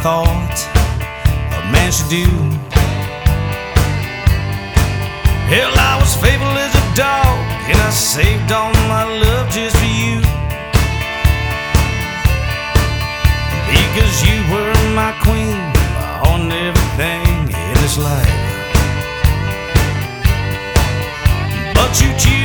thought a man should do. Hell, I was faithful as a dog, and I saved all my love just for you. Because you were my queen, my all and everything in this life. But you cheated